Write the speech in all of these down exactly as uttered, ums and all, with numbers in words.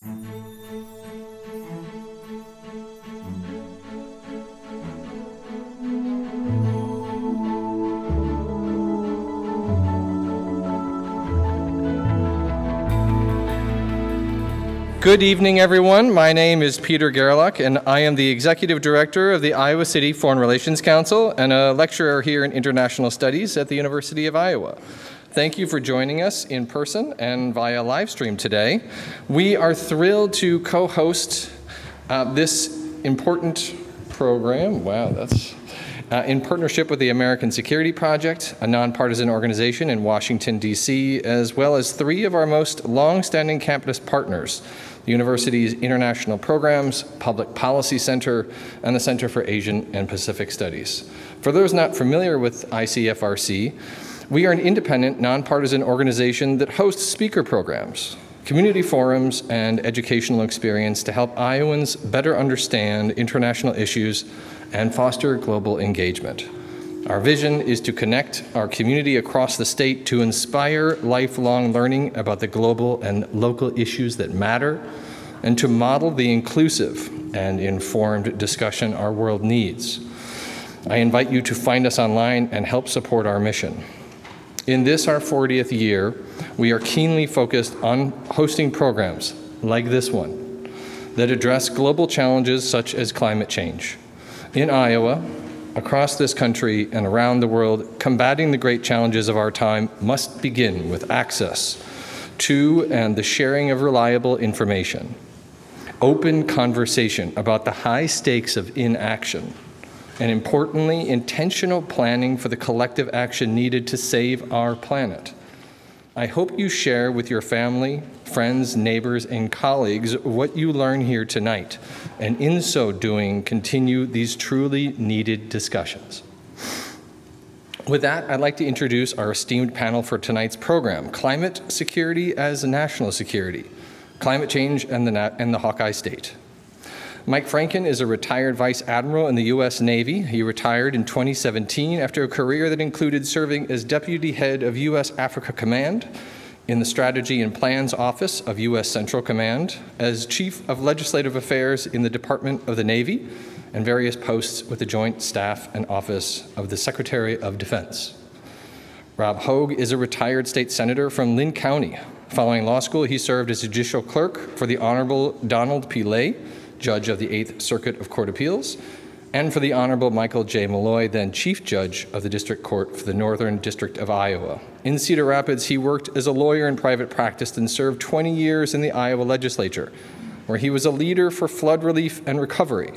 Good evening, everyone. My name is Peter Gerlach, and I am the Executive Director of the Iowa City Foreign Relations Council and a lecturer here in International Studies at the University of Iowa. Thank you for joining us in person and via live stream today. We are thrilled to co-host uh, this important program. Wow, that's uh, in partnership with the American Security Project, a nonpartisan organization in Washington, D C, as well as three of our most long-standing campus partners, the university's International Programs, Public Policy Center, and the Center for Asian and Pacific Studies. For those not familiar with I C F R C, we are an independent, nonpartisan organization that hosts speaker programs, community forums, and educational experience to help Iowans better understand international issues and foster global engagement. Our vision is to connect our community across the state to inspire lifelong learning about the global and local issues that matter, and to model the inclusive and informed discussion our world needs. I invite you to find us online and help support our mission. In this, our fortieth year, we are keenly focused on hosting programs like this one that address global challenges such as climate change. In Iowa, across this country, and around the world, combating the great challenges of our time must begin with access to and the sharing of reliable information, open conversation about the high stakes of inaction, and importantly, intentional planning for the collective action needed to save our planet. I hope you share with your family, friends, neighbors, and colleagues what you learn here tonight, and in so doing, continue these truly needed discussions. With that, I'd like to introduce our esteemed panel for tonight's program, Climate Security as National Security, Climate Change and the, and the Hawkeye State. Mike Franken is a retired Vice Admiral in the U S Navy. He retired in twenty seventeen after a career that included serving as Deputy Head of U S Africa Command, in the Strategy and Plans Office of U S Central Command, as Chief of Legislative Affairs in the Department of the Navy, and various posts with the Joint Staff and Office of the Secretary of Defense. Rob Hogue is a retired state senator from Lynn County. Following law school, he served as judicial clerk for the Honorable Donald P. Lay, Judge of the Eighth Circuit of Court Appeals, and for the Honorable Michael J. Malloy, then Chief Judge of the District Court for the Northern District of Iowa. In Cedar Rapids, he worked as a lawyer in private practice and served twenty years in the Iowa legislature, where he was a leader for flood relief and recovery,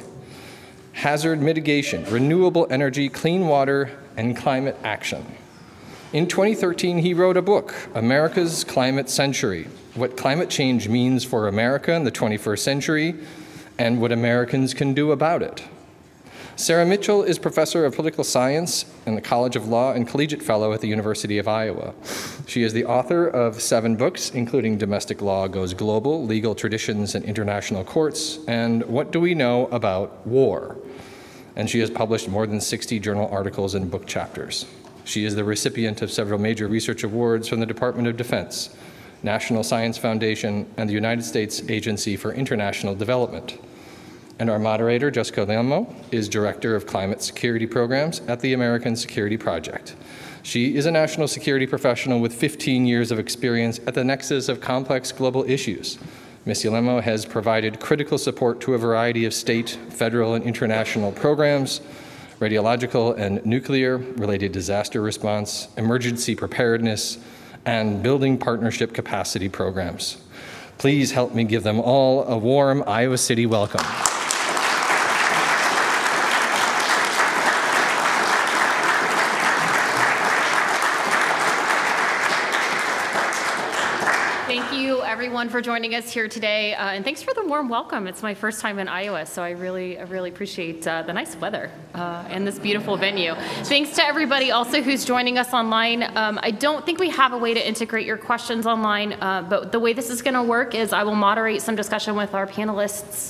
hazard mitigation, renewable energy, clean water, and climate action. In twenty thirteen, he wrote a book, America's Climate Century, What Climate Change Means for America in the twenty-first Century, and what Americans can do about it. Sarah Mitchell is Professor of Political Science in the College of Law and Collegiate Fellow at the University of Iowa. She is the author of seven books, including Domestic Law Goes Global, Legal Traditions and International Courts, and What Do We Know About War? And she has published more than sixty journal articles and book chapters. She is the recipient of several major research awards from the Department of Defense, National Science Foundation, and the United States Agency for International Development. And our moderator, Jessica Lemo, is Director of Climate Security Programs at the American Security Project. She is a national security professional with fifteen years of experience at the nexus of complex global issues. Miz Lemo has provided critical support to a variety of state, federal, and international programs, radiological and nuclear-related disaster response, emergency preparedness, and building partnership capacity programs. Please help me give them all a warm Iowa City welcome. Thank you, everyone, for joining us here today, uh, and thanks for the warm welcome. It's my first time in Iowa, so I really, I really appreciate uh, the nice weather uh, and this beautiful venue. Thanks to everybody also who's joining us online. Um, I don't think we have a way to integrate your questions online, uh, but the way this is going to work is I will moderate some discussion with our panelists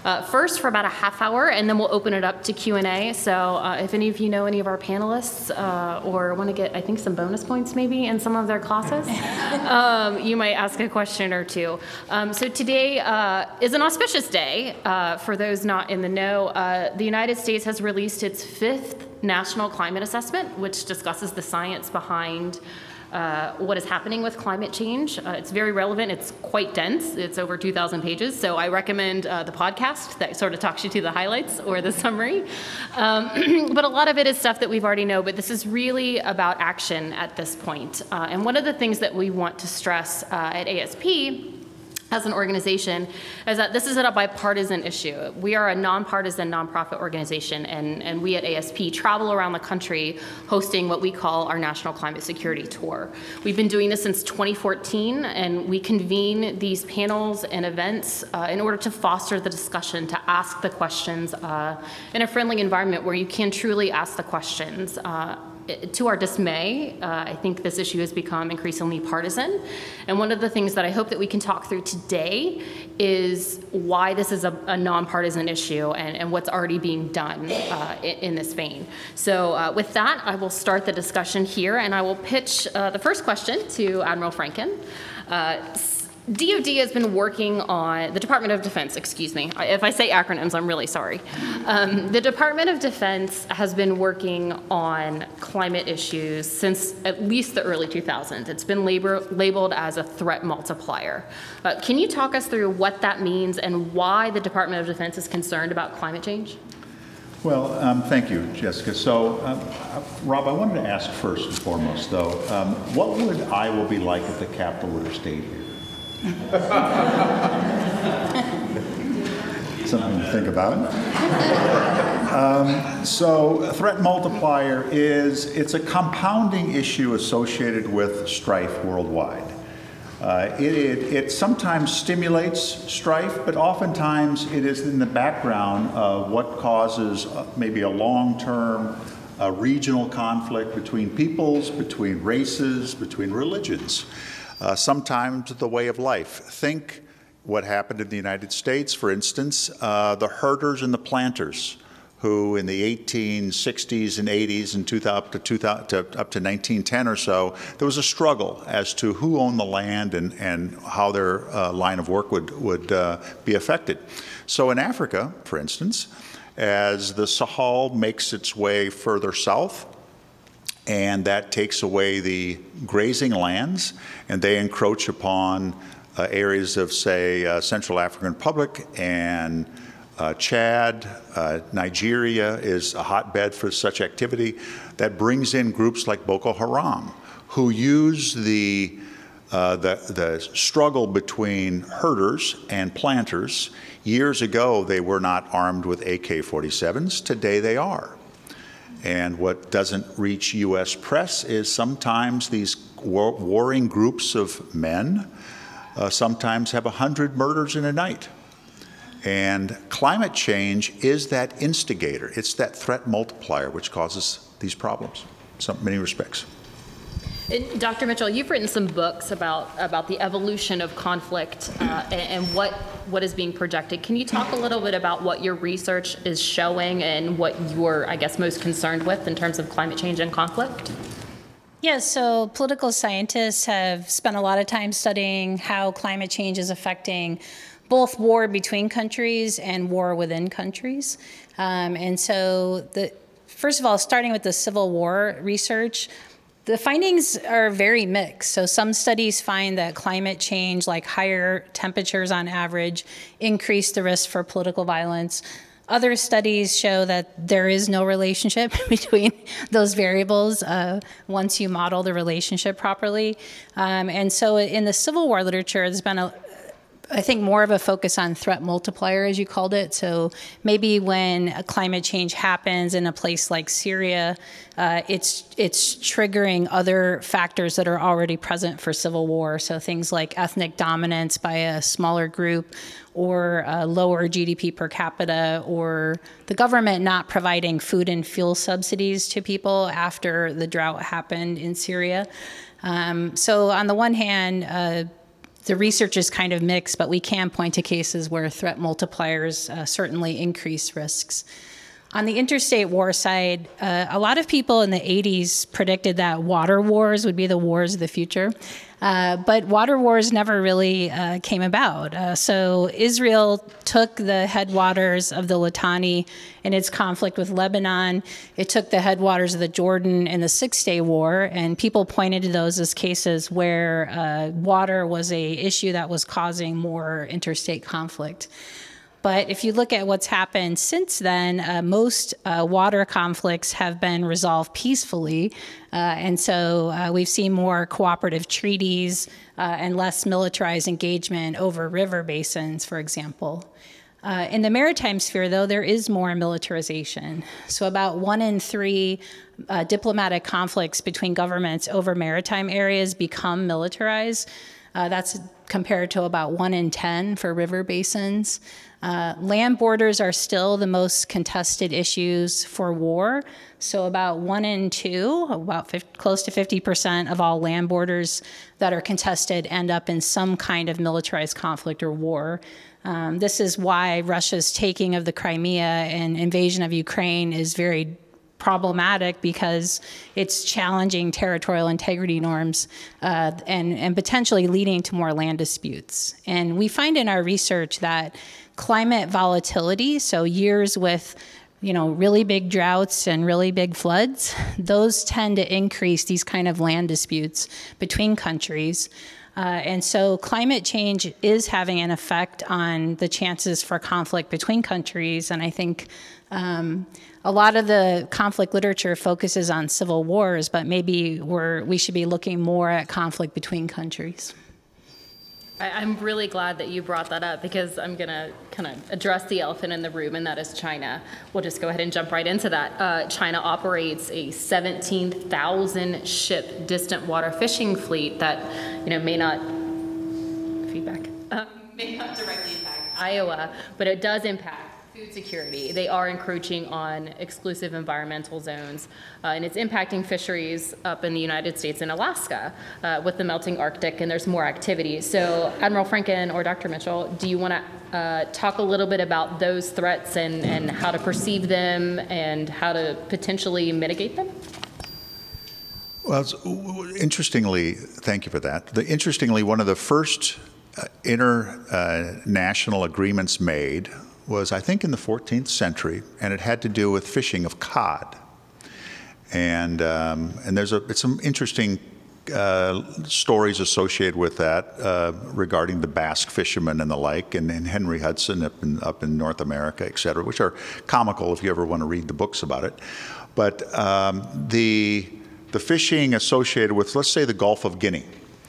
uh, first for about a half hour, and then we'll open it up to Q and A. So uh, if any of you know any of our panelists uh, or want to get, I think, some bonus points maybe in some of their classes, um, you might ask a question or two. Um, so today uh, is an auspicious day. Uh, for those not in the know, uh, the United States has released its fifth National Climate Assessment, which discusses the science behind uh, what is happening with climate change. Uh, it's very relevant. It's quite dense. It's over two thousand pages. So I recommend uh, the podcast that sort of talks you to the highlights or the summary. Um, but a lot of it is stuff that we've already know, but this is really about action at this point. Uh, and one of the things that we want to stress uh, at A S P as an organization is that this is a bipartisan issue. We are a nonpartisan nonprofit organization, and, and we at A S P travel around the country hosting what we call our National Climate Security Tour. We've been doing this since twenty fourteen, and we convene these panels and events uh, in order to foster the discussion, to ask the questions uh, in a friendly environment where you can truly ask the questions. Uh, To our dismay, uh, I think this issue has become increasingly partisan. And one of the things that I hope that we can talk through today is why this is a, a nonpartisan issue and, and what's already being done uh, in, in this vein. So uh, with that, I will start the discussion here, and I will pitch uh, the first question to Admiral Franken. Uh, D O D has been working on, the Department of Defense, excuse me. If I say acronyms, I'm really sorry. Um, the Department of Defense has been working on climate issues since at least the early two thousands. It's been labor, labeled as a threat multiplier. Uh, can you talk us through what that means and why the Department of Defense is concerned about climate change? Well, um, thank you, Jessica. So, um, Rob, I wanted to ask first and foremost, though, um, what would Iowa be like if the capital were to stay here? Something to think about. Um, so a threat multiplier is, it's a compounding issue associated with strife worldwide. Uh, it, it, it sometimes stimulates strife, but oftentimes it is in the background of what causes uh, maybe a long-term uh, regional conflict between peoples, between races, between religions. Uh, sometimes the way of life. Think what happened in the United States, for instance, uh, the herders and the planters, who in the eighteen sixties and eighties and two thousand, up, to two thousand, to, up to nineteen ten or so, there was a struggle as to who owned the land and, and how their uh, line of work would, would uh, be affected. So in Africa, for instance, as the Sahel makes its way further south, and that takes away the grazing lands, and they encroach upon uh, areas of, say, uh, Central African Republic and uh, Chad. Uh, Nigeria is a hotbed for such activity. That brings in groups like Boko Haram, who use the, uh, the, the struggle between herders and planters. Years ago, they were not armed with A K forty-sevens. Today, they are. And what doesn't reach U S press is sometimes these war warring groups of men uh, sometimes have a hundred murders in a night. And climate change is that instigator. It's that threat multiplier which causes these problems in many respects. Doctor Mitchell, you've written some books about, about the evolution of conflict uh, and, and what, what is being projected. Can you talk a little bit about what your research is showing and what you're, I guess, most concerned with in terms of climate change and conflict? Yeah, so political scientists have spent a lot of time studying how climate change is affecting both war between countries and war within countries. Um, and so, the, first of all, starting with the Civil War research, the findings are very mixed. So some studies find that climate change, like higher temperatures on average, increase the risk for political violence. Other studies show that there is no relationship between those variables uh, once you model the relationship properly. Um, and so in the Civil War literature, there's been a I think more of a focus on threat multiplier, as you called it. So maybe when a climate change happens in a place like Syria, uh, it's it's triggering other factors that are already present for civil war. So things like ethnic dominance by a smaller group, or uh, lower G D P per capita, or the government not providing food and fuel subsidies to people after the drought happened in Syria. Um, so on the one hand, uh, the research is kind of mixed, but we can point to cases where threat multipliers uh, certainly increase risks. On the interstate war side, uh, a lot of people in the eighties predicted that water wars would be the wars of the future. Uh, but water wars never really uh, came about. Uh, so Israel took the headwaters of the Litani in its conflict with Lebanon. It took the headwaters of the Jordan in the Six-Day War, and people pointed to those as cases where uh, water was a issue that was causing more interstate conflict. But if you look at what's happened since then, uh, most uh, water conflicts have been resolved peacefully. Uh, and so uh, we've seen more cooperative treaties uh, and less militarized engagement over river basins, for example. Uh, in the maritime sphere, though, there is more militarization. So about one in three uh, diplomatic conflicts between governments over maritime areas become militarized. Uh, that's compared to about one in ten for river basins. Uh, land borders are still the most contested issues for war. So about one in two, about fifty, close to fifty percent of all land borders that are contested end up in some kind of militarized conflict or war. Um, this is why Russia's taking of the Crimea and invasion of Ukraine is very problematic, because it's challenging territorial integrity norms uh, and, and potentially leading to more land disputes. And we find in our research that climate volatility, so years with you know, really big droughts and really big floods, those tend to increase these kind of land disputes between countries. Uh, and so climate change is having an effect on the chances for conflict between countries. And I think um, a lot of the conflict literature focuses on civil wars, but maybe we're, we should be looking more at conflict between countries. I'm really glad that you brought that up, because I'm going to kind of address the elephant in the room, and that is China. We'll just go ahead and jump right into that. Uh, China operates a seventeen thousand ship distant water fishing fleet that, you know, may not feedback uh, may not directly impact Iowa, but it does impact food security. They are encroaching on exclusive environmental zones, uh, and it's impacting fisheries up in the United States and Alaska uh, with the melting Arctic, and there's more activity. So Admiral Franken or Doctor Mitchell, do you want to uh, talk a little bit about those threats and, and how to perceive them and how to potentially mitigate them? Well, it's, interestingly, thank you for that. The, interestingly, one of the first uh, international uh, agreements made was, I think, in the fourteenth century, and it had to do with fishing of cod. And um, and there's a it's some interesting uh, stories associated with that uh, regarding the Basque fishermen and the like, and, and Henry Hudson up in, up in North America, et cetera, which are comical if you ever want to read the books about it. But um, the the fishing associated with, let's say, the Gulf of Guinea.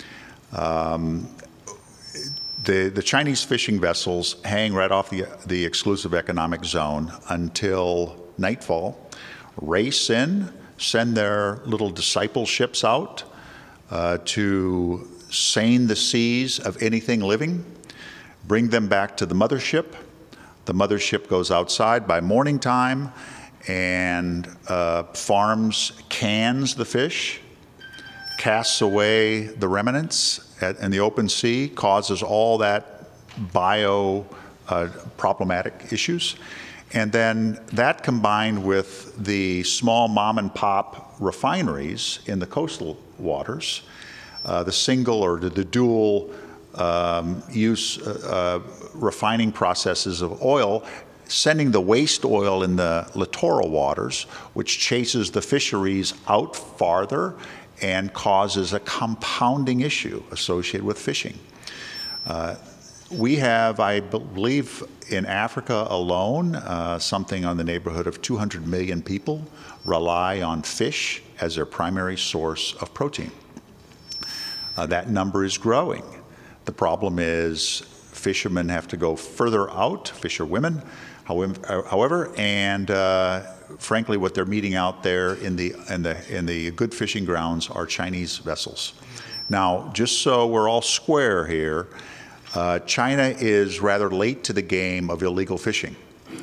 Um, The, the Chinese fishing vessels hang right off the, the exclusive economic zone until nightfall, race in, send their little disciple ships out uh, to seine the seas of anything living, bring them back to the mothership. The mothership goes outside by morning time and uh, farms cans the fish, casts away the remnants at, in the open sea, causes all that bio uh, problematic issues. And then that combined with the small mom and pop refineries in the coastal waters, uh, the single or the, the dual um, use uh, uh, refining processes of oil, sending the waste oil in the littoral waters, which chases the fisheries out farther and causes a compounding issue associated with fishing. Uh, we have, I believe, in Africa alone, uh, something on the neighborhood of two hundred million people rely on fish as their primary source of protein. Uh, that number is growing. The problem is fishermen have to go further out, fisherwomen, however, and uh, frankly, what they're meeting out there in the, in, the, in the good fishing grounds are Chinese vessels. Now, just so we're all square here, uh, China is rather late to the game of illegal fishing.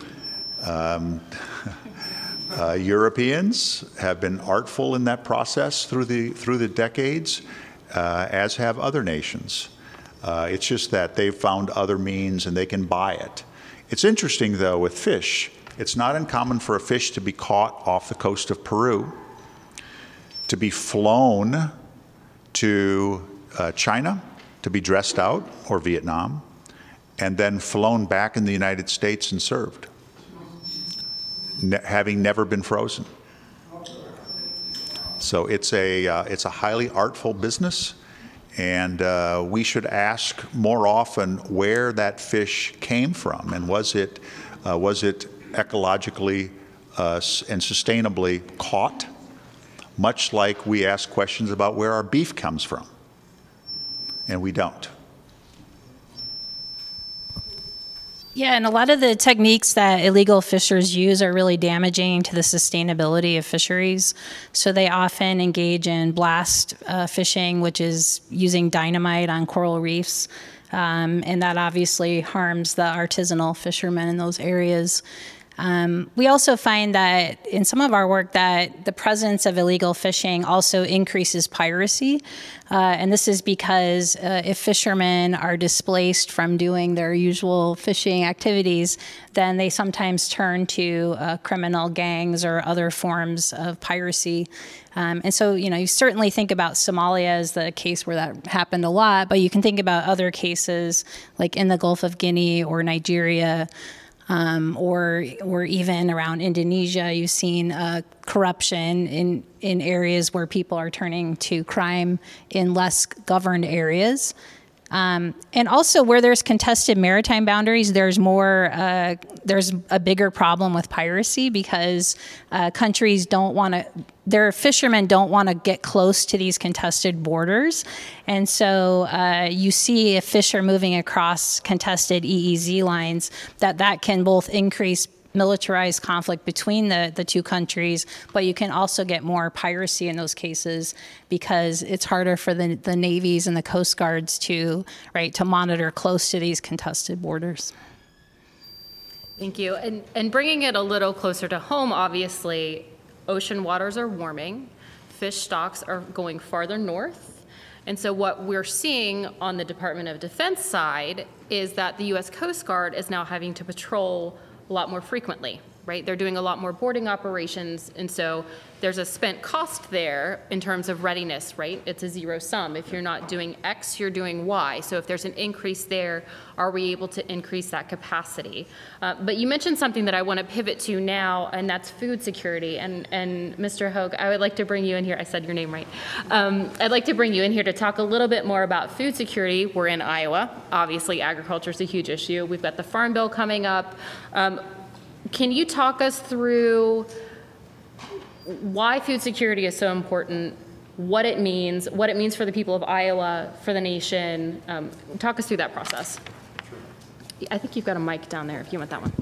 Um, uh, Europeans have been artful in that process through the, through the decades, uh, as have other nations. Uh, it's just that they've found other means and they can buy it. It's interesting, though, with fish. It's not uncommon for a fish to be caught off the coast of Peru, to be flown to uh, China, to be dressed out, or Vietnam, and then flown back in the United States and served, ne having never been frozen. So it's a, uh, it's a highly artful business, and uh, we should ask more often where that fish came from, and was it, uh, was it ecologically uh, and sustainably caught, much like we ask questions about where our beef comes from, and we don't. Yeah, and a lot of the techniques that illegal fishers use are really damaging to the sustainability of fisheries. So they often engage in blast uh, fishing, which is using dynamite on coral reefs. Um, and that obviously harms the artisanal fishermen in those areas. Um, we also find that in some of our work that the presence of illegal fishing also increases piracy. Uh, and this is because uh, if fishermen are displaced from doing their usual fishing activities, then they sometimes turn to uh, criminal gangs or other forms of piracy. Um, and so, you know, you certainly think about Somalia as the case where that happened a lot, but you can think about other cases like in the Gulf of Guinea or Nigeria, Um, or or even around Indonesia. You've seen uh, corruption in, in areas where people are turning to crime in less governed areas. Um, and also where there's contested maritime boundaries, there's more, uh, there's a bigger problem with piracy because uh, countries don't want to, their fishermen don't want to get close to these contested borders. And so uh, you see if fish are moving across contested E E Z lines, that that can both increase militarized conflict between the, the two countries, but you can also get more piracy in those cases because it's harder for the, the navies and the coast guards to, right, to monitor close to these contested borders. Thank you. And, and bringing it a little closer to home, obviously, ocean waters are warming, fish stocks are going farther north, and so what we're seeing on the Department of Defense side is that the U S Coast Guard is now having to patrol a lot more frequently, right? They're doing a lot more boarding operations, and so there's a spent cost there in terms of readiness, right? It's a zero sum. If you're not doing X, you're doing Y. So if there's an increase there, are we able to increase that capacity? Uh, but you mentioned something that I want to pivot to now, and that's food security. And, and Mister Hogue, I would like to bring you in here. I said your name right. Um, I'd like to bring you in here to talk a little bit more about food security. We're in Iowa. Obviously, agriculture is a huge issue. We've got the Farm Bill coming up. Um, can you talk us through why food security is so important, what it means, what it means for the people of Iowa, for the nation? Um, talk us through that process. I think you've got a mic down there if you want that one.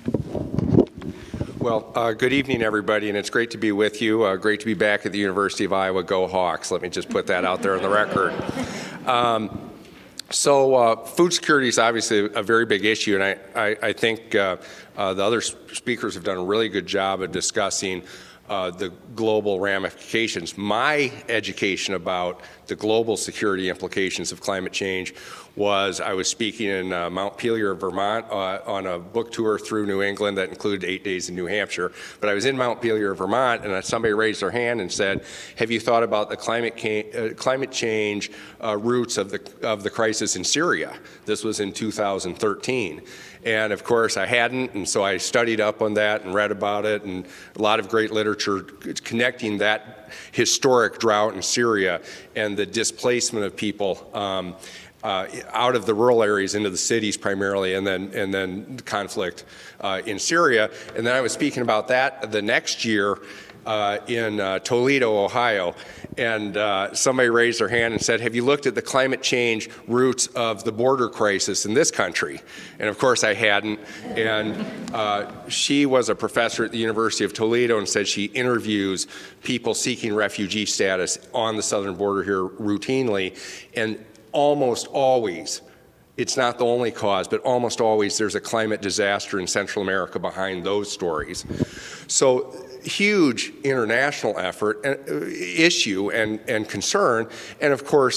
Well, uh, good evening, everybody, and it's great to be with you. Uh, great to be back at the University of Iowa. Go Hawks. Let me just put that out there on the record. Um, So uh, food security is obviously a very big issue, and I, I, I think uh, uh, the other speakers have done a really good job of discussing uh, the global ramifications. My education about the global security implications of climate change was I was speaking in uh, Mount Pelier, Vermont, uh, on a book tour through New England that included eight days in New Hampshire. But I was in Mount Pelier, Vermont, and somebody raised their hand and said, have you thought about the climate, uh, climate change uh, roots of the, of the crisis in Syria? This was in two thousand thirteen. And of course I hadn't, and so I studied up on that and read about it, and a lot of great literature connecting that historic drought in Syria and the displacement of people um, uh, out of the rural areas into the cities primarily, and then and then conflict uh, in Syria. And then I was speaking about that the next year uh, in uh, Toledo, Ohio, and uh, somebody raised their hand and said, have you looked at the climate change roots of the border crisis in this country? And of course I hadn't. And uh, she was a professor at the University of Toledo and said she interviews people seeking refugee status on the southern border here routinely, and almost always, it's not the only cause, but almost always there's a climate disaster in Central America behind those stories. So huge international effort, uh, issue and, and concern, and of course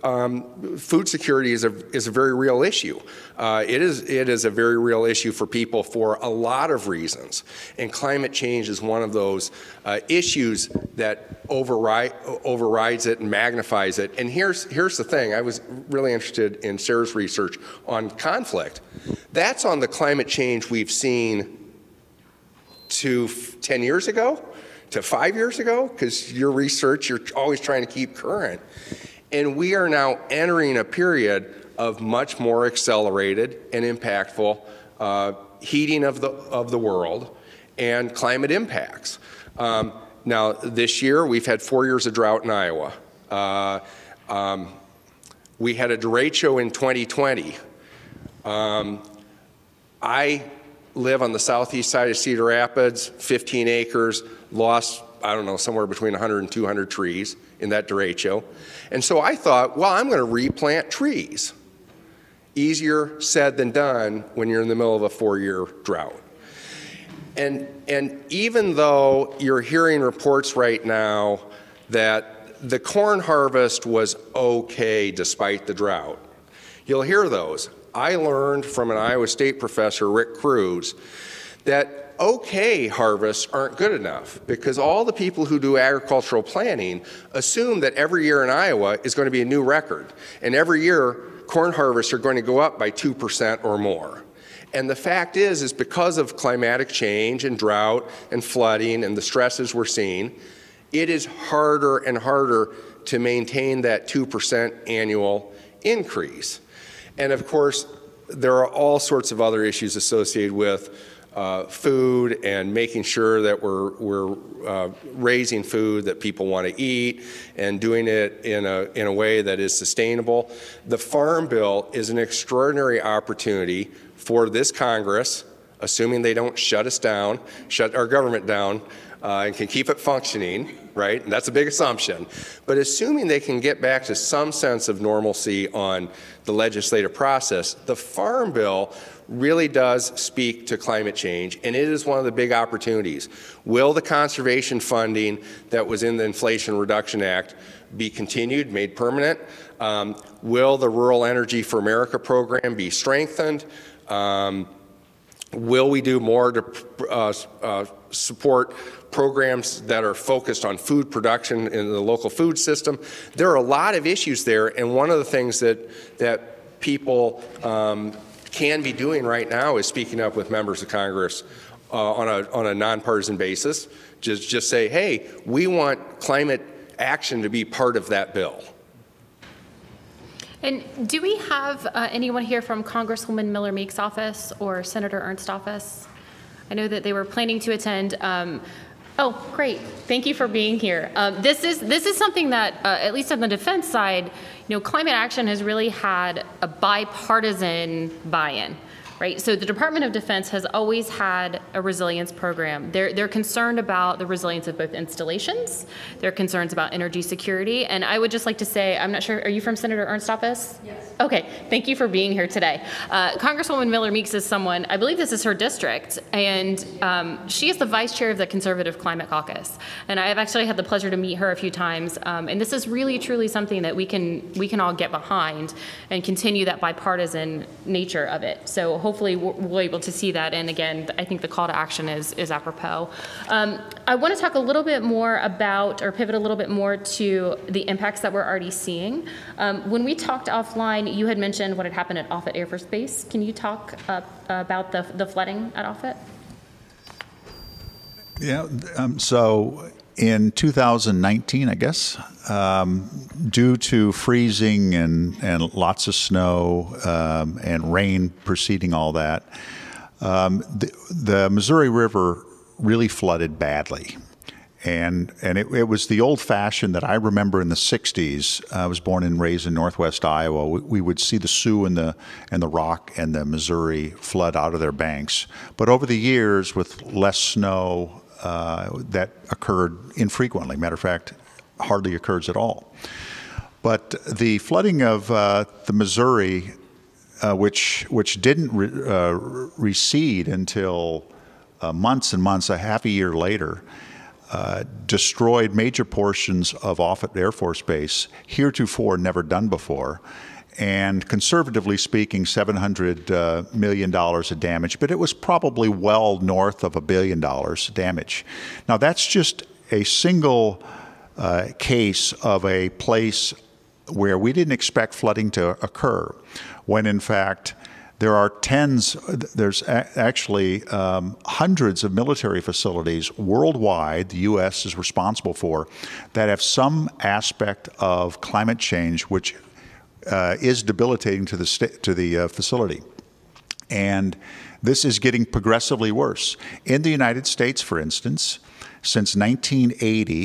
um, food security is a, is a very real issue. Uh, it is, it is a very real issue for people for a lot of reasons. And climate change is one of those uh, issues that override, overrides it and magnifies it. And here's, here's the thing. I was really interested in Sarah's research on conflict. That's on the climate change we've seen to ten years ago, to five years ago, because your research, you're always trying to keep current. And we are now entering a period of much more accelerated and impactful uh, heating of the, of the world and climate impacts. Um, now, this year, we've had four years of drought in Iowa. Uh, um, we had a derecho in twenty twenty. Um, I live on the southeast side of Cedar Rapids, fifteen acres, lost, I don't know, somewhere between one hundred and two hundred trees in that derecho. And so I thought, well, I'm going to replant trees. Easier said than done when you're in the middle of a four-year drought. And, and even though you're hearing reports right now that the corn harvest was okay despite the drought, you'll hear those. I learned from an Iowa State professor, Rick Cruz, that okay harvests aren't good enough because all the people who do agricultural planning assume that every year in Iowa is going to be a new record. And every year, corn harvests are going to go up by two percent or more. And the fact is, is because of climatic change and drought and flooding and the stresses we're seeing, it is harder and harder to maintain that two percent annual increase. And of course, there are all sorts of other issues associated with uh, food and making sure that we're, we're uh, raising food that people want to eat and doing it in a, in a way that is sustainable. The Farm Bill is an extraordinary opportunity for this Congress, assuming they don't shut us down, shut our government down, uh, and can keep it functioning, right? And that's a big assumption. But assuming they can get back to some sense of normalcy on the legislative process, the Farm Bill really does speak to climate change, and it is one of the big opportunities. Will the conservation funding that was in the Inflation Reduction Act be continued, made permanent? Um, will the Rural Energy for America program be strengthened? Um, will we do more to uh, uh, support programs that are focused on food production in the local food system? There are a lot of issues there, and one of the things that, that people um, can be doing right now is speaking up with members of Congress uh, on a, on a nonpartisan basis. Just, just say, hey, we want climate action to be part of that bill. And do we have uh, anyone here from Congresswoman Miller Meek's office or Senator Ernst's office? I know that they were planning to attend. Um, oh, great! Thank you for being here. Um, this is this is something that, uh, at least on the defense side, you know, climate action has really had a bipartisan buy-in. Right, so the Department of Defense has always had a resilience program. They're, they're concerned about the resilience of both installations. They're concerned about energy security. And I would just like to say, I'm not sure, are you from Senator Ernst's office? Yes. Okay, thank you for being here today. Uh, Congresswoman Miller Meeks is someone, I believe this is her district, and um, she is the vice chair of the Conservative Climate Caucus. And I have actually had the pleasure to meet her a few times. Um, and this is really, truly something that we can, we can all get behind and continue that bipartisan nature of it. So hopefully we'll be able to see that. And again, I think the call to action is, is apropos. Um, I want to talk a little bit more about, or pivot a little bit more to the impacts that we're already seeing. Um, when we talked offline, you had mentioned what had happened at Offutt Air Force Base. Can you talk uh, about the, the flooding at Offutt? Yeah, um, so in two thousand nineteen, I guess, um, due to freezing and, and lots of snow um, and rain preceding all that, um, the, the Missouri River really flooded badly. And, and it, it was the old-fashioned that I remember in the sixties. I was born and raised in northwest Iowa. We, we would see the Sioux and the, and the Rock and the Missouri flood out of their banks. But over the years, with less snow, Uh, that occurred infrequently. Matter of fact, hardly occurs at all. But the flooding of uh, the Missouri, uh, which which didn't re uh, recede until uh, months and months, a half a year later, uh, destroyed major portions of Offutt Air Force Base, heretofore never done before, and conservatively speaking, seven hundred uh, million dollars of damage, but it was probably well north of a billion dollars damage. Now, that's just a single uh, case of a place where we didn't expect flooding to occur, when in fact there are tens, there's a actually um, hundreds of military facilities worldwide the U S is responsible for that have some aspect of climate change which uh, is debilitating to the, to the uh, facility. And this is getting progressively worse. In the United States, for instance, since nineteen eighty,